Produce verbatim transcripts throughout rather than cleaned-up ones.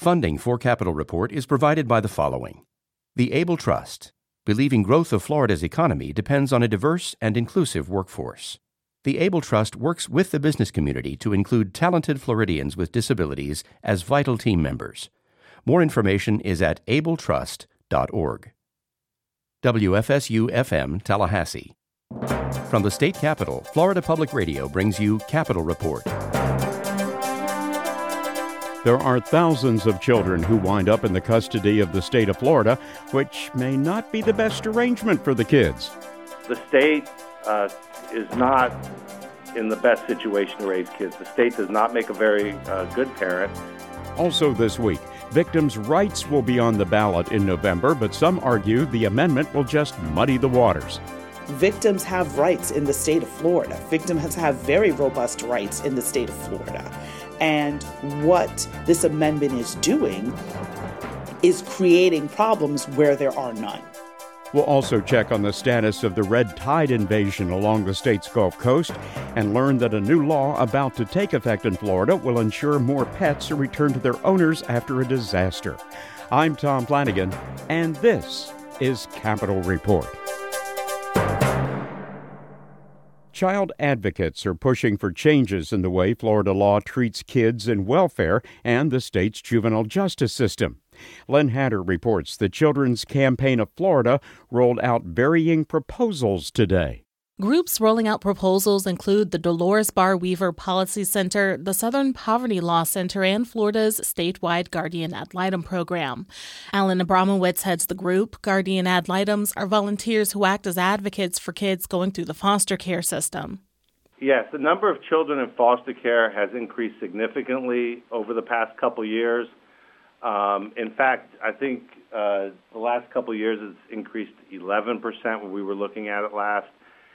Funding for Capitol Report is provided by the following. The Able Trust, believing growth of Florida's economy depends on a diverse and inclusive workforce. The Able Trust works with the business community to include talented Floridians with disabilities as vital team members. More information is at able trust dot org. W F S U F M Tallahassee. From the state capitol, Florida Public Radio brings you Capitol Report. There are thousands of children who wind up in the custody of the state of Florida, which may not be the best arrangement for the kids. The state uh, is not in the best situation to raise kids. The state does not make a very uh, good parent. Also this week, victims' rights will be on the ballot in November, but some argue the amendment will just muddy the waters. Victims have rights in the state of Florida. Victims have very robust rights in the state of Florida. And what this amendment is doing is creating problems where there are none. We'll also check on the status of the red tide invasion along the state's Gulf Coast and learn that a new law about to take effect in Florida will ensure more pets are returned to their owners after a disaster. I'm Tom Flanagan, and this is Capitol Report. Child advocates are pushing for changes in the way Florida law treats kids in welfare and the state's juvenile justice system. Len Hatter reports the Children's Campaign of Florida rolled out varying proposals today. Groups rolling out proposals include the Dolores Barr Weaver Policy Center, the Southern Poverty Law Center, and Florida's statewide Guardian Ad Litem program. Alan Abramowitz heads the group. Guardian Ad Litems are volunteers who act as advocates for kids going through the foster care system. Yes, the number of children in foster care has increased significantly over the past couple years. Um, in fact, I think uh, the last couple of years it's increased eleven percent when we were looking at it last.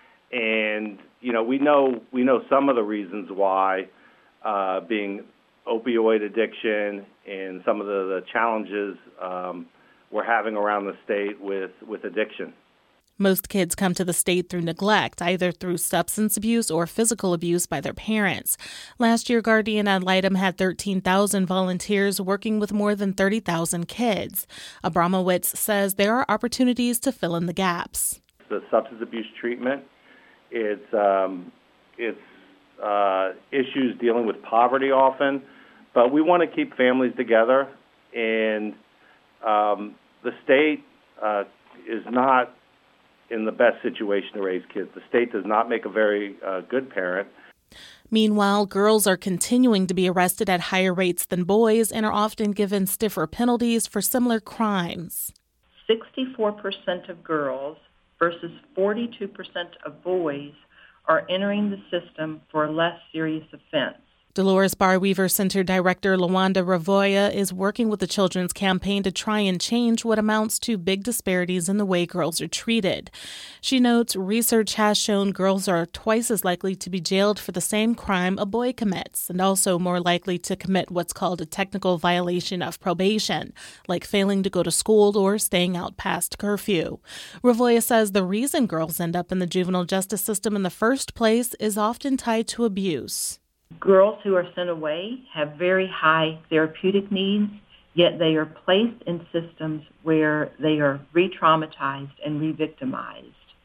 And, you know, we know we know some of the reasons why, uh, being opioid addiction and some of the, the challenges um, we're having around the state with, with addiction. Most kids come to the state through neglect, either through substance abuse or physical abuse by their parents. Last year, Guardian Ad Litem had thirteen thousand volunteers working with more than thirty thousand kids. Abramowitz says there are opportunities to fill in the gaps. The substance abuse treatment, it's, um, it's uh, issues dealing with poverty often, but we want to keep families together, and um, the state uh, is not in the best situation to raise kids. The state does not make a very uh, good parent. Meanwhile, girls are continuing to be arrested at higher rates than boys and are often given stiffer penalties for similar crimes. sixty-four percent of girls versus forty-two percent of boys are entering the system for a less serious offense. Dolores Barr Weaver Center Director Lawanda Ravoya is working with the Children's Campaign to try and change what amounts to big disparities in the way girls are treated. She notes research has shown girls are twice as likely to be jailed for the same crime a boy commits, and also more likely to commit what's called a technical violation of probation, like failing to go to school or staying out past curfew. Ravoya says the reason girls end up in the juvenile justice system in the first place is often tied to abuse. Girls who are sent away have very high therapeutic needs, yet they are placed in systems where they are re-traumatized and re-victimized.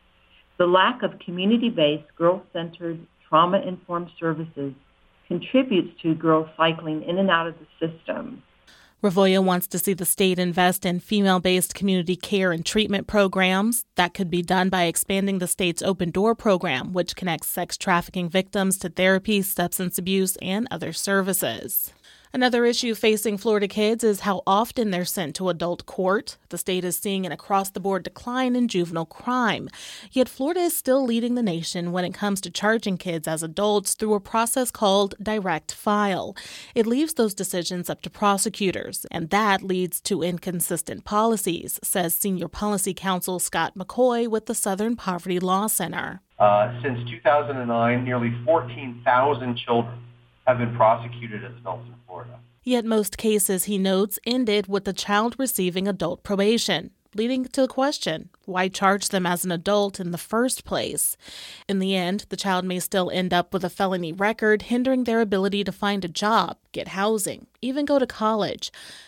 The lack of community-based, girl-centered, trauma-informed services contributes to girls cycling in and out of the system. Ravoya wants to see the state invest in female-based community care and treatment programs. That could be done by expanding the state's Open Door program, which connects sex trafficking victims to therapy, substance abuse, and other services. Another issue facing Florida kids is how often they're sent to adult court. The state is seeing an across-the-board decline in juvenile crime. Yet Florida is still leading the nation when it comes to charging kids as adults through a process called direct file. It leaves those decisions up to prosecutors, and that leads to inconsistent policies, says Senior Policy Counsel Scott McCoy with the Southern Poverty Law Center. Uh, since two thousand nine, nearly fourteen thousand children have been prosecuted as adults in Florida. Yet most cases, he notes, ended with the child receiving adult probation, leading to the question, why charge them as an adult in the first place? In the end, the child may still end up with a felony record, hindering their ability to find a job, get housing, even go to college.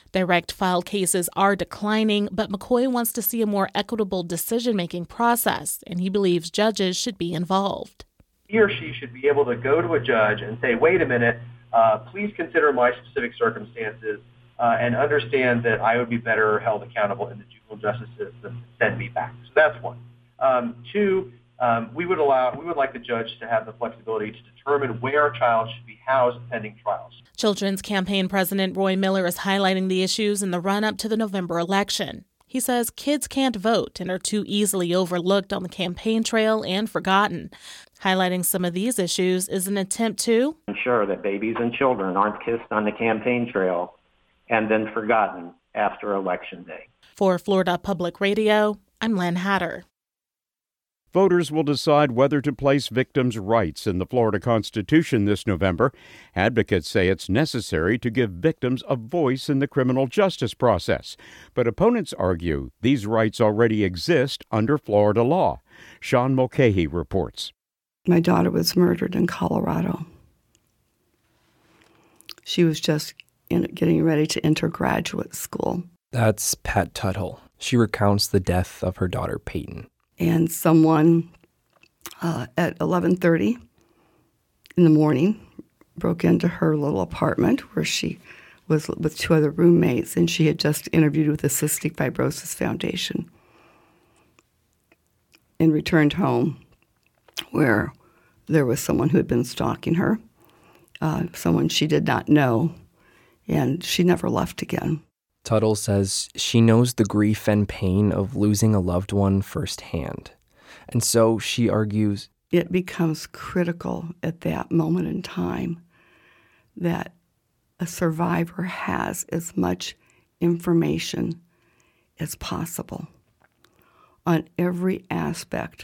Direct file cases are declining, but McCoy wants to see a more equitable decision-making process, and he believes judges should be involved. He or she should be able to go to a judge and say, wait a minute, uh, please consider my specific circumstances uh, and understand that I would be better held accountable in the juvenile justice system. Send me back. So that's one. Um, two, um, we would allow, we would like the judge to have the flexibility to determine where a child should be housed pending trials. Children's Campaign President Roy Miller is highlighting the issues in the run-up to the November election. He says kids can't vote and are too easily overlooked on the campaign trail and forgotten. Highlighting some of these issues is an attempt to ensure that babies and children aren't kissed on the campaign trail and then forgotten after Election Day. For Florida Public Radio, I'm Len Hatter. Voters will decide whether to place victims' rights in the Florida Constitution this November. Advocates say it's necessary to give victims a voice in the criminal justice process. But opponents argue these rights already exist under Florida law. Sean Mulcahy reports. My daughter was murdered in Colorado. She was just in, getting ready to enter graduate school. That's Pat Tuthill. She recounts the death of her daughter, Peyton. And someone uh, at eleven thirty in the morning broke into her little apartment where she was with two other roommates, and she had just interviewed with the Cystic Fibrosis Foundation and returned home where there was someone who had been stalking her, uh, someone she did not know, and she never left again. Tuthill says she knows the grief and pain of losing a loved one firsthand. And so she argues it becomes critical at that moment in time that a survivor has as much information as possible on every aspect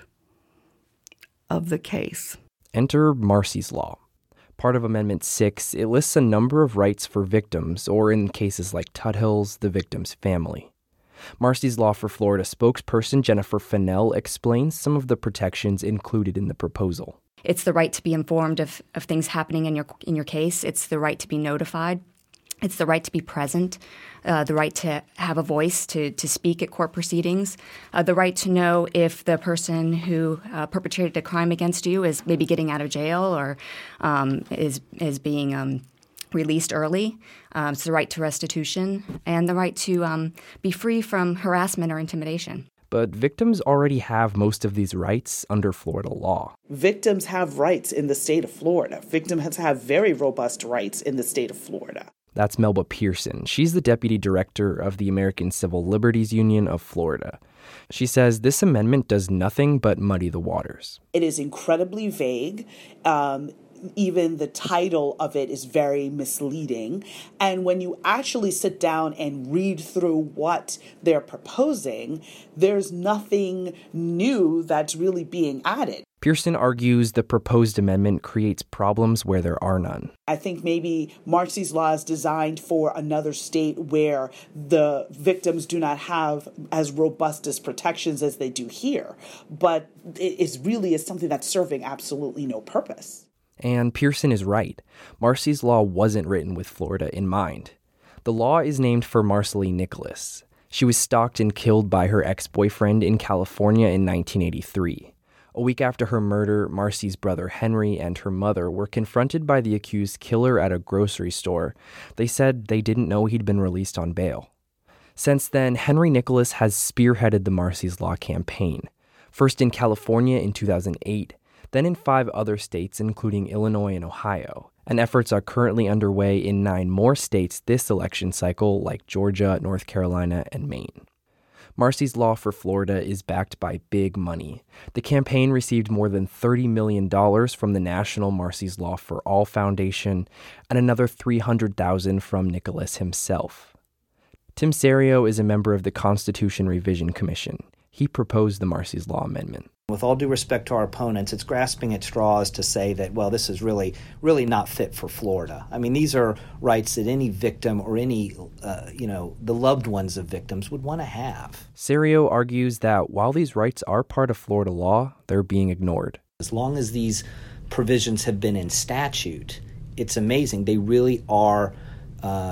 of the case. Enter Marsy's Law. Part of Amendment six, it lists a number of rights for victims, or in cases like Tuthill's, the victim's family. Marsy's Law for Florida spokesperson Jennifer Fennell explains some of the protections included in the proposal. It's the right to be informed of, of things happening in your in your case. It's the right to be notified. It's the right to be present, uh, the right to have a voice, to, to speak at court proceedings, uh, the right to know if the person who uh, perpetrated a crime against you is maybe getting out of jail or um, is is being um, released early. Um, it's the right to restitution and the right to um, be free from harassment or intimidation. But victims already have most of these rights under Florida law. Victims have rights in the state of Florida. Victims have very robust rights in the state of Florida. That's Melba Pearson. She's the deputy director of the American Civil Liberties Union of Florida. She says this amendment does nothing but muddy the waters. It is incredibly vague. Um, even the title of it is very misleading. And when you actually sit down and read through what they're proposing, there's nothing new that's really being added. Pearson argues the proposed amendment creates problems where there are none. I think maybe Marsy's Law is designed for another state where the victims do not have as robust as protections as they do here. But it is really is something that's serving absolutely no purpose. And Pearson is right. Marsy's Law wasn't written with Florida in mind. The law is named for Marcely Nicholas. She was stalked and killed by her ex-boyfriend in California in nineteen eighty-three. A week after her murder, Marcy's brother Henry and her mother were confronted by the accused killer at a grocery store. They said they didn't know he'd been released on bail. Since then, Henry Nicholas has spearheaded the Marsy's Law campaign, first in California in two thousand eight, then in five other states, including Illinois and Ohio. And efforts are currently underway in nine more states this election cycle, like Georgia, North Carolina, and Maine. Marsy's Law for Florida is backed by big money. The campaign received more than thirty million dollars from the National Marsy's Law for All Foundation and another three hundred thousand dollars from Nicholas himself. Tim Serio is a member of the Constitution Revision Commission. He proposed the Marsy's Law amendment. With all due respect to our opponents, it's grasping at straws to say that, well, this is really, really not fit for Florida. I mean, these are rights that any victim or any, uh, you know, the loved ones of victims would want to have. Serio argues that while these rights are part of Florida law, they're being ignored. As long as these provisions have been in statute, it's amazing. They really are uh,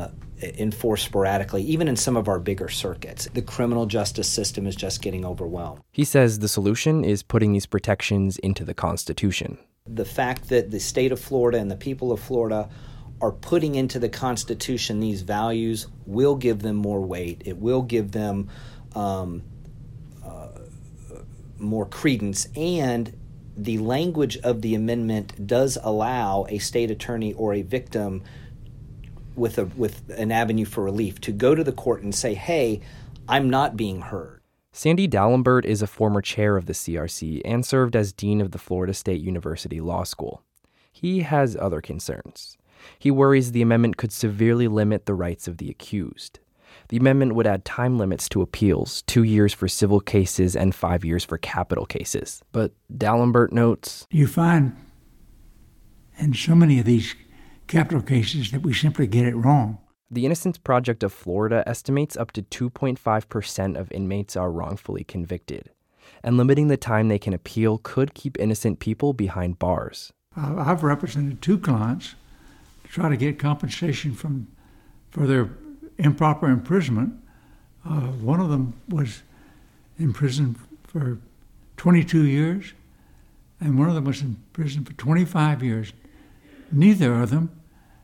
enforced sporadically, even in some of our bigger circuits. The criminal justice system is just getting overwhelmed. He says the solution is putting these protections into the Constitution. The fact that the state of Florida and the people of Florida are putting into the Constitution these values will give them more weight. It will give them um, uh, more credence, and the language of the amendment does allow a state attorney or a victim with a with an avenue for relief to go to the court and say, hey, I'm not being heard. Sandy Dalembert is a former chair of the C R C and served as dean of the Florida State University Law School. He has other concerns. He worries the amendment could severely limit the rights of the accused. The amendment would add time limits to appeals, two years for civil cases and five years for capital cases. But Dalembert notes, you find in so many of these capital cases that we simply get it wrong. The Innocence Project of Florida estimates up to two point five percent of inmates are wrongfully convicted, and limiting the time they can appeal could keep innocent people behind bars. Uh, I've represented two clients to try to get compensation from for their improper imprisonment. Uh, one of them was in prison for twenty-two years, and one of them was in prison for twenty-five years. Neither of them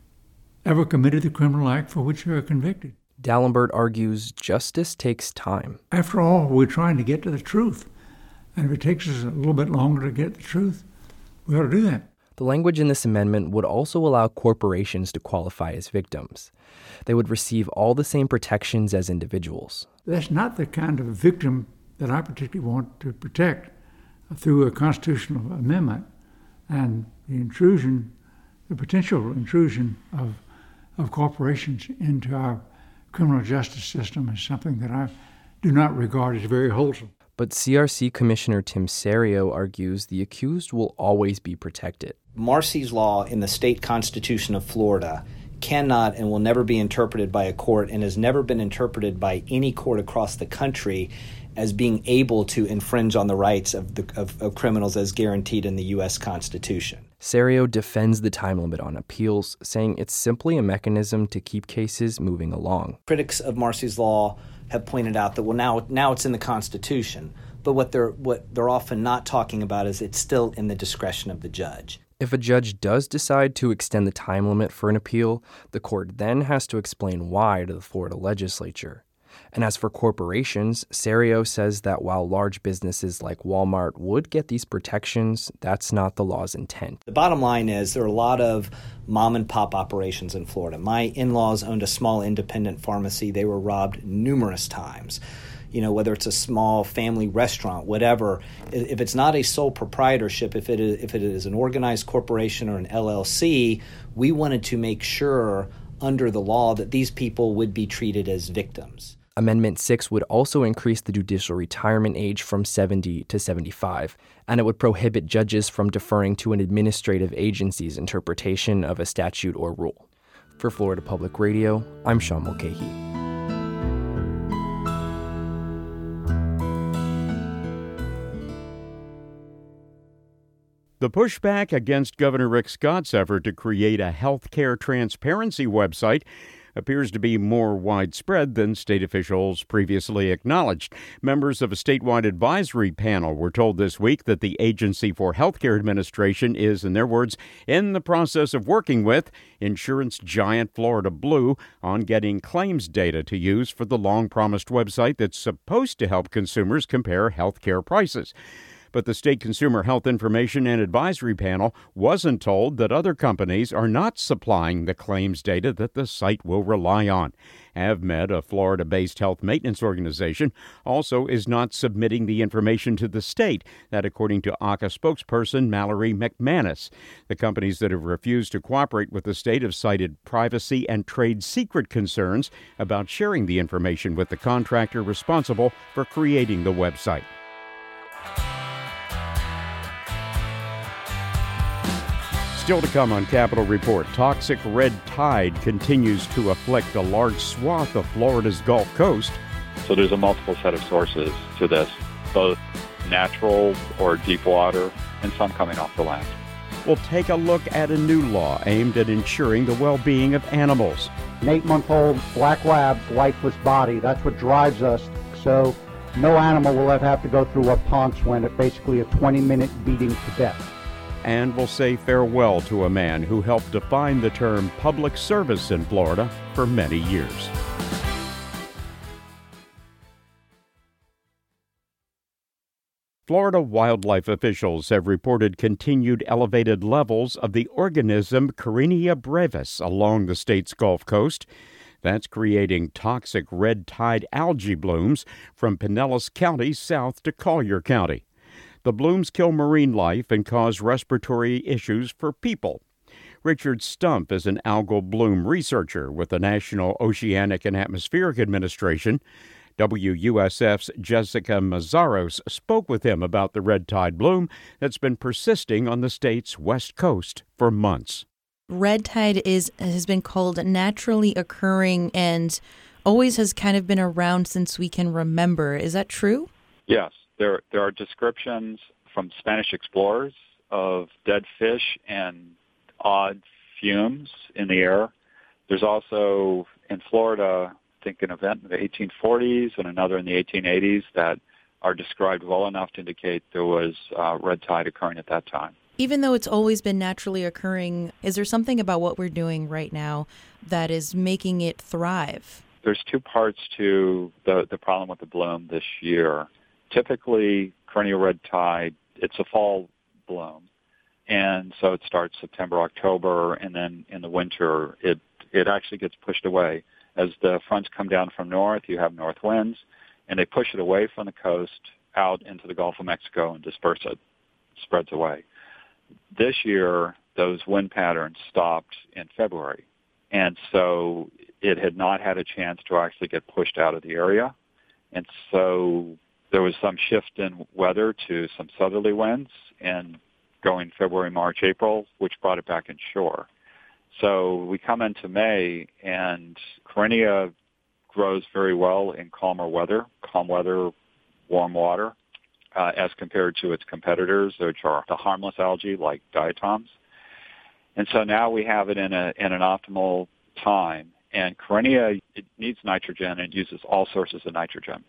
ever committed the criminal act for which they were convicted. Dalembert argues justice takes time. After all, we're trying to get to the truth. And if it takes us a little bit longer to get the truth, we ought to do that. The language in this amendment would also allow corporations to qualify as victims. They would receive all the same protections as individuals. That's not the kind of victim that I particularly want to protect through a constitutional amendment. And the intrusion, the potential intrusion of of corporations into our criminal justice system is something that I do not regard as very wholesome. But C R C Commissioner Tim Serio argues the accused will always be protected. Marsy's law in the state constitution of Florida cannot and will never be interpreted by a court, and has never been interpreted by any court across the country as being able to infringe on the rights of, the, of, of criminals as guaranteed in the U S Constitution. Serio defends the time limit on appeals, saying it's simply a mechanism to keep cases moving along. Critics of Marsy's law have pointed out that, well, now now it's in the Constitution, but what they're what they're often not talking about is it's still in the discretion of the judge. If a judge does decide to extend the time limit for an appeal, the court then has to explain why to the Florida legislature. And as for corporations, Serio says that while large businesses like Walmart would get these protections, that's not the law's intent. The bottom line is there are a lot of mom and pop operations in Florida. My in-laws owned a small independent pharmacy. They were robbed numerous times. You know, whether it's a small family restaurant, whatever, if it's not a sole proprietorship, if it is, if it is an organized corporation or an L L C, we wanted to make sure under the law that these people would be treated as victims. Amendment six would also increase the judicial retirement age from seventy to seventy-five, and it would prohibit judges from deferring to an administrative agency's interpretation of a statute or rule. For Florida Public Radio, I'm Sean Mulcahy. The pushback against Governor Rick Scott's effort to create a healthcare transparency website appears to be more widespread than state officials previously acknowledged. Members of a statewide advisory panel were told this week that the Agency for Healthcare Administration is, in their words, in the process of working with insurance giant Florida Blue on getting claims data to use for the long-promised website that's supposed to help consumers compare healthcare prices. But the State Consumer Health Information and Advisory Panel wasn't told that other companies are not supplying the claims data that the site will rely on. AvMed, a Florida-based health maintenance organization, also is not submitting the information to the state, that according to A C A spokesperson Mallory McManus. The companies that have refused to cooperate with the state have cited privacy and trade secret concerns about sharing the information with the contractor responsible for creating the website. Still to come on Capitol Report, toxic red tide continues to afflict a large swath of Florida's Gulf Coast. So there's a multiple set of sources to this, both natural or deep water, and some coming off the land. We'll take a look at a new law aimed at ensuring the well-being of animals. an eight-month-old black lab's lifeless body. That's what drives us. So no animal will ever have to go through what Ponce went at, basically a twenty-minute beating to death. And we'll say farewell to a man who helped define the term public service in Florida for many years. Florida wildlife officials have reported continued elevated levels of the organism Karenia brevis along the state's Gulf Coast. That's creating toxic red tide algae blooms from Pinellas County south to Collier County. The blooms kill marine life and cause respiratory issues for people. Richard Stumpf is an algal bloom researcher with the National Oceanic and Atmospheric Administration. W U S F's Jessica Mazzaros spoke with him about the red tide bloom that's been persisting on the state's west coast for months. Red tide is has been called naturally occurring and always has kind of been around since we can remember. Is that true? Yes. There, there are descriptions from Spanish explorers of dead fish and odd fumes in the air. There's also, in Florida, I think an event in the eighteen forties and another in the eighteen eighties that are described well enough to indicate there was uh, red tide occurring at that time. Even though it's always been naturally occurring, is there something about what we're doing right now that is making it thrive? There's two parts to the, the problem with the bloom this year. Typically, Karenia red tide, it's a fall bloom. And so it starts September, October, and then in the winter, it, it actually gets pushed away. As the fronts come down from north, you have north winds, and they push it away from the coast out into the Gulf of Mexico and disperse it, spreads away. This year, those wind patterns stopped in February, and so it had not had a chance to actually get pushed out of the area. And so there was some shift in weather to some southerly winds and going February, March, April, which brought it back inshore. So we come into May, and Karenia grows very well in calmer weather, calm weather, warm water, uh, as compared to its competitors, which are the harmless algae like diatoms. And so now we have it in, a, in an optimal time. And Karenia, it needs nitrogen. It uses all sources of nitrogen.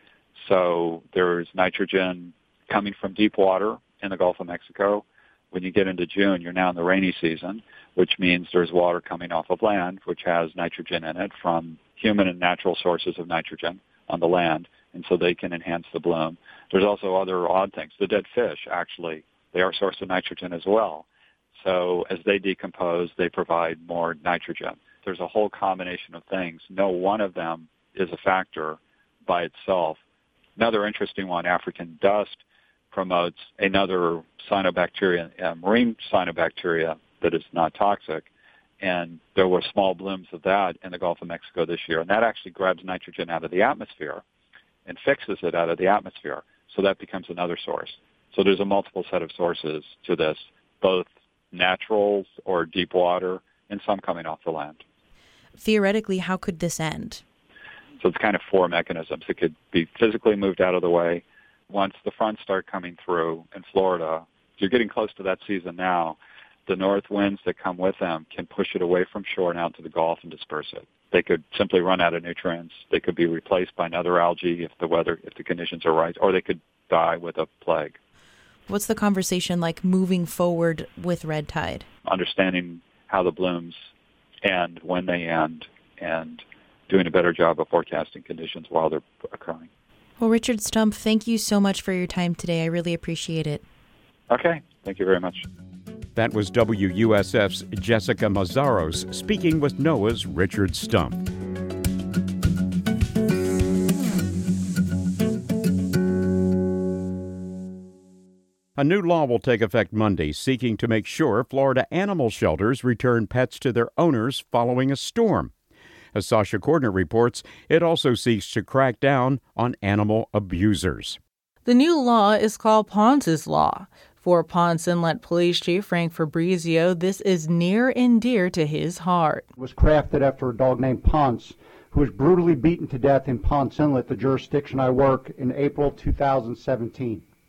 So there's nitrogen coming from deep water in the Gulf of Mexico. When you get into June, you're now in the rainy season, which means there's water coming off of land, which has nitrogen in it from human and natural sources of nitrogen on the land, and so they can enhance the bloom. There's also other odd things. The dead fish, actually, they are a source of nitrogen as well. So as they decompose, they provide more nitrogen. There's a whole combination of things. No one of them is a factor by itself. Another interesting one, African dust, promotes another cyanobacteria, a marine cyanobacteria that is not toxic, and there were small blooms of that in the Gulf of Mexico this year, and that actually grabs nitrogen out of the atmosphere and fixes it out of the atmosphere, so that becomes another source. So there's a multiple set of sources to this, both natural or deep water, and some coming off the land. Theoretically, how could this end? So it's kind of four mechanisms. It could be physically moved out of the way. Once the fronts start coming through in Florida, you're getting close to that season now, the north winds that come with them can push it away from shore and out to the Gulf and disperse it. They could simply run out of nutrients. They could be replaced by another algae if the weather, if the conditions are right, or they could die with a plague. What's the conversation like moving forward with red tide? Understanding how the blooms end, when they end, and doing a better job of forecasting conditions while they're occurring. Well, Richard Stumpf, thank you so much for your time today. I really appreciate it. Okay. Thank you very much. That was W U S F's Jessica Mazzaros speaking with NOAA's Richard Stumpf. A new law will take effect Monday seeking to make sure Florida animal shelters return pets to their owners following a storm. As Sasha Cordner reports, it also seeks to crack down on animal abusers. The new law is called Ponce's Law. For Ponce Inlet Police Chief Frank Fabrizio, this is near and dear to his heart. It was crafted after a dog named Ponce, who was brutally beaten to death in Ponce Inlet, the jurisdiction I work, in April two thousand seventeen.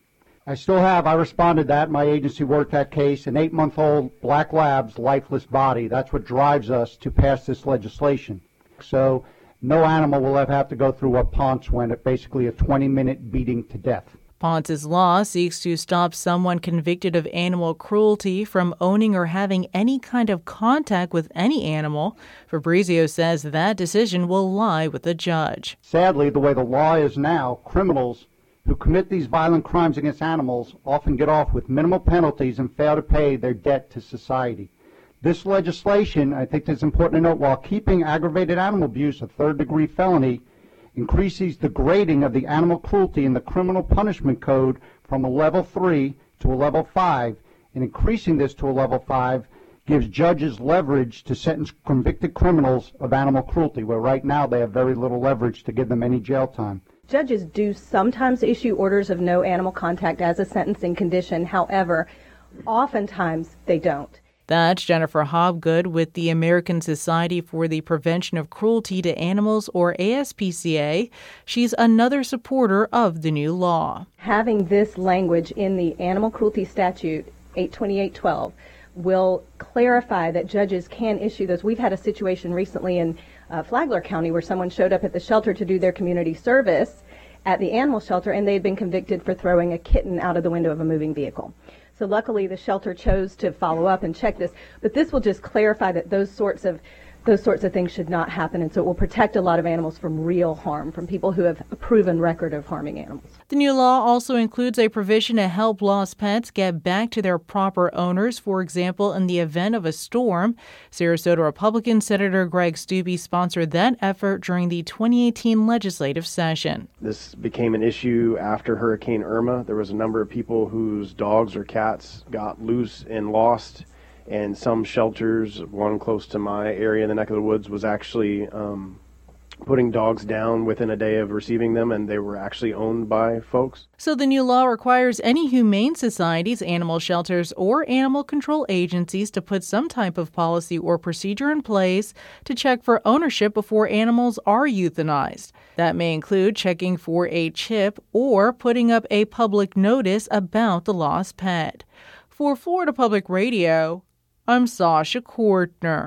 I still have. I responded to that. My agency worked that case. An eight-month-old black lab's lifeless body. That's what drives us to pass this legislation. So no animal will ever have to go through what Ponce went at, basically a twenty-minute beating to death. Ponce's law seeks to stop someone convicted of animal cruelty from owning or having any kind of contact with any animal. Fabrizio says that decision will lie with the judge. Sadly, the way the law is now, criminals who commit these violent crimes against animals often get off with minimal penalties and fail to pay their debt to society. This legislation, I think it's important to note, while keeping aggravated animal abuse a third-degree felony, increases the grading of the animal cruelty in the criminal punishment code from a level three to a level five, and increasing this to a level five gives judges leverage to sentence convicted criminals of animal cruelty, where right now they have very little leverage to give them any jail time. Judges do sometimes issue orders of no animal contact as a sentencing condition. However, oftentimes they don't. That's Jennifer Hobgood with the American Society for the Prevention of Cruelty to Animals, or A S P C A. She's another supporter of the new law. Having this language in the animal cruelty statute, eight twenty-eight twelve, will clarify that judges can issue those. We've had a situation recently in uh, Flagler County where someone showed up at the shelter to do their community service at the animal shelter, and they had been convicted for throwing a kitten out of the window of a moving vehicle. So luckily the shelter chose to follow up and check this, but this will just clarify that those sorts of those sorts of things should not happen, and so it will protect a lot of animals from real harm, from people who have a proven record of harming animals. The new law also includes a provision to help lost pets get back to their proper owners, for example, in the event of a storm. Sarasota Republican Senator Greg Steube sponsored that effort during the twenty eighteen legislative session. This became an issue after Hurricane Irma. There was a number of people whose dogs or cats got loose and lost. And some shelters, one close to my area in the neck of the woods, was actually um, putting dogs down within a day of receiving them, and they were actually owned by folks. So the new law requires any humane societies, animal shelters, or animal control agencies to put some type of policy or procedure in place to check for ownership before animals are euthanized. That may include checking for a chip or putting up a public notice about the lost pet. For Florida Public Radio, I'm Sasha Kortner.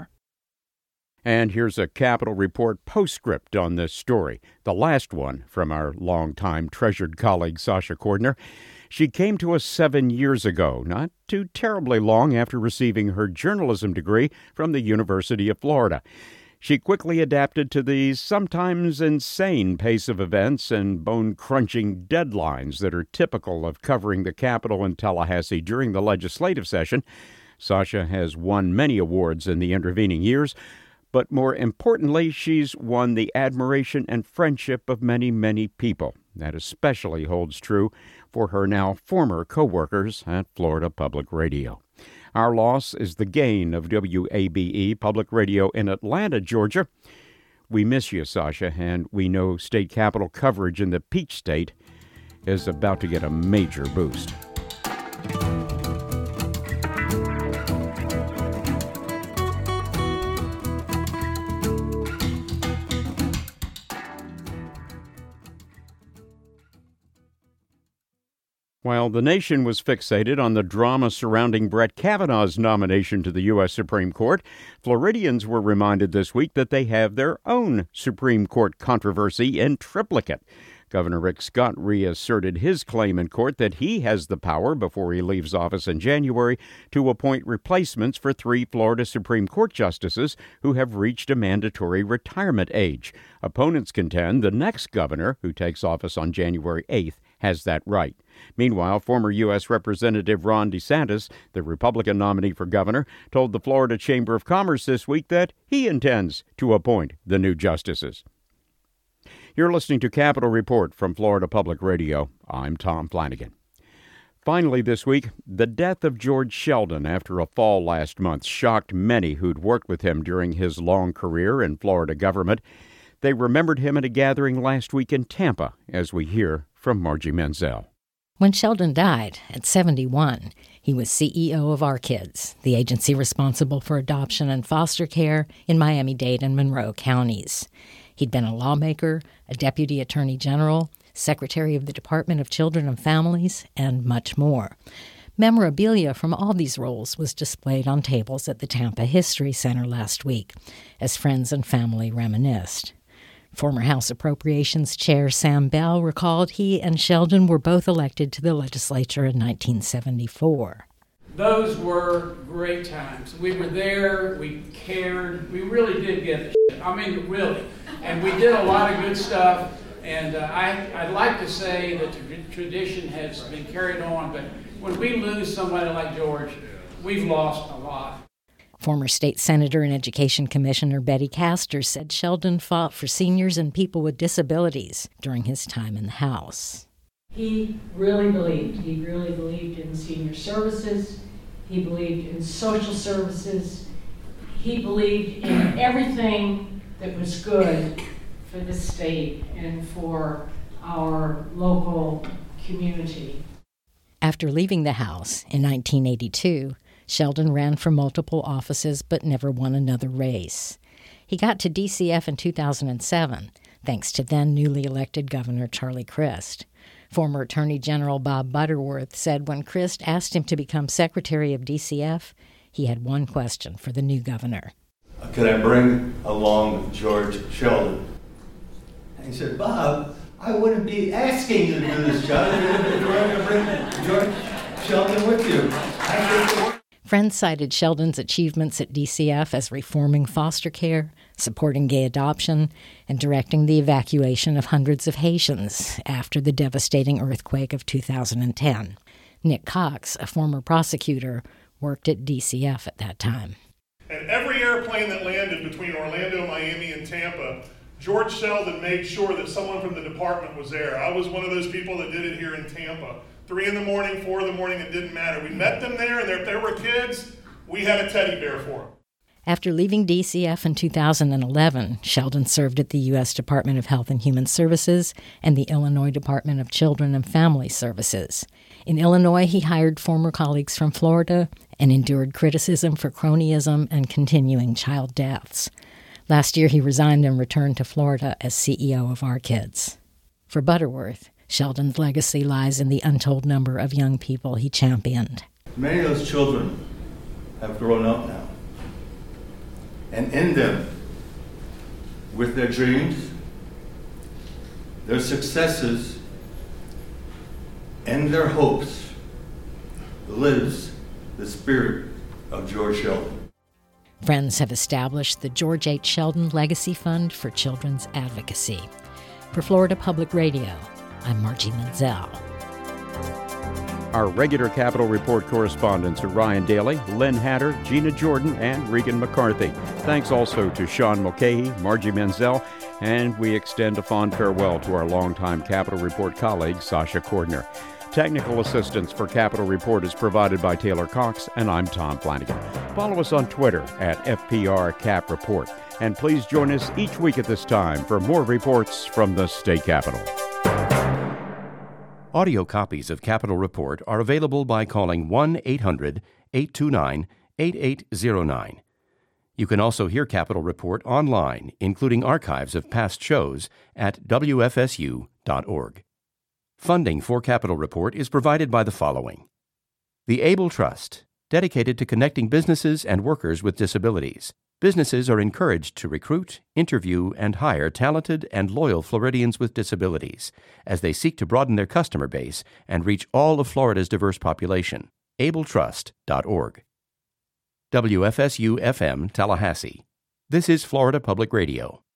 And here's a Capitol Report postscript on this story, the last one from our longtime treasured colleague Sasha Kortner. She came to us seven years ago, not too terribly long after receiving her journalism degree from the University of Florida. She quickly adapted to the sometimes insane pace of events and bone-crunching deadlines that are typical of covering the Capitol in Tallahassee during the legislative session. Sasha has won many awards in the intervening years, but more importantly, she's won the admiration and friendship of many, many people. That especially holds true for her now former co-workers at Florida Public Radio. Our loss is the gain of W A B E Public Radio in Atlanta, Georgia. We miss you, Sasha, and we know state capitol coverage in the Peach State is about to get a major boost. While the nation was fixated on the drama surrounding Brett Kavanaugh's nomination to the U S Supreme Court, Floridians were reminded this week that they have their own Supreme Court controversy in triplicate. Governor Rick Scott reasserted his claim in court that he has the power, before he leaves office in January, to appoint replacements for three Florida Supreme Court justices who have reached a mandatory retirement age. Opponents contend the next governor, who takes office on January eighth, has that right. Meanwhile, former U S Representative Ron DeSantis, the Republican nominee for governor, told the Florida Chamber of Commerce this week that he intends to appoint the new justices. You're listening to Capitol Report from Florida Public Radio. I'm Tom Flanagan. Finally this week, the death of George Sheldon after a fall last month shocked many who'd worked with him during his long career in Florida government. They remembered him at a gathering last week in Tampa, as we hear from Margie Menzel. When Sheldon died at seventy-one, he was C E O of Our Kids, the agency responsible for adoption and foster care in Miami-Dade and Monroe counties. He'd been a lawmaker, a deputy attorney general, Secretary of the Department of Children and Families, and much more. Memorabilia from all these roles was displayed on tables at the Tampa History Center last week as friends and family reminisced. Former House Appropriations Chair Sam Bell recalled he and Sheldon were both elected to the legislature in nineteen seventy-four. Those were great times. We were there, we cared, we really did give a shit. I mean, really. And we did a lot of good stuff, and uh, I, I'd like to say that the tradition has been carried on, but when we lose somebody like George, we've lost a lot. Former State Senator and Education Commissioner Betty Castor said Sheldon fought for seniors and people with disabilities during his time in the House. He really believed. He really believed in senior services. He believed in social services. He believed in everything that was good for the state and for our local community. After leaving the House in nineteen eighty-two, Sheldon ran for multiple offices but never won another race. He got to D C F in two thousand seven, thanks to then newly elected Governor Charlie Crist. Former Attorney General Bob Butterworth said when Crist asked him to become Secretary of D C F, he had one question for the new governor. Could I bring along George Sheldon? And he said, Bob, I wouldn't be asking you to do this job if you were to bring George Sheldon with you. I think Friends cited Sheldon's achievements at D C F as reforming foster care, supporting gay adoption, and directing the evacuation of hundreds of Haitians after the devastating earthquake of two thousand ten. Nick Cox, a former prosecutor, worked at D C F at that time. And every airplane that landed between Orlando, Miami, and Tampa, George Sheldon made sure that someone from the department was there. I was one of those people that did it here in Tampa. Three in the morning, four in the morning, it didn't matter. We met them there, and if there were kids, we had a teddy bear for them. After leaving D C F in two thousand eleven, Sheldon served at the U S Department of Health and Human Services and the Illinois Department of Children and Family Services. In Illinois, he hired former colleagues from Florida and endured criticism for cronyism and continuing child deaths. Last year, he resigned and returned to Florida as C E O of Our Kids. For Butterworth, Sheldon's legacy lies in the untold number of young people he championed. Many of those children have grown up now. And in them, with their dreams, their successes, and their hopes, lives the spirit of George Sheldon. Friends have established the George H. Sheldon Legacy Fund for Children's Advocacy. For Florida Public Radio, I'm Margie Menzel. Our regular Capitol Report correspondents are Ryan Daly, Lynn Hatter, Gina Jordan, and Regan McCarthy. Thanks also to Sean Mulcahy, Margie Menzel, and we extend a fond farewell to our longtime Capitol Report colleague, Sasha Cordner. Technical assistance for Capitol Report is provided by Taylor Cox, and I'm Tom Flanagan. Follow us on Twitter at F P R Cap Report. And please join us each week at this time for more reports from the state capitol. Audio copies of Capitol Report are available by calling one eight hundred eight two nine eight eight zero nine. You can also hear Capitol Report online, including archives of past shows at W F S U dot org. Funding for Capitol Report is provided by the following: the Able Trust, dedicated to connecting businesses and workers with disabilities. Businesses are encouraged to recruit, interview, and hire talented and loyal Floridians with disabilities as they seek to broaden their customer base and reach all of Florida's diverse population. able trust dot org. W F S U F M Tallahassee. This is Florida Public Radio.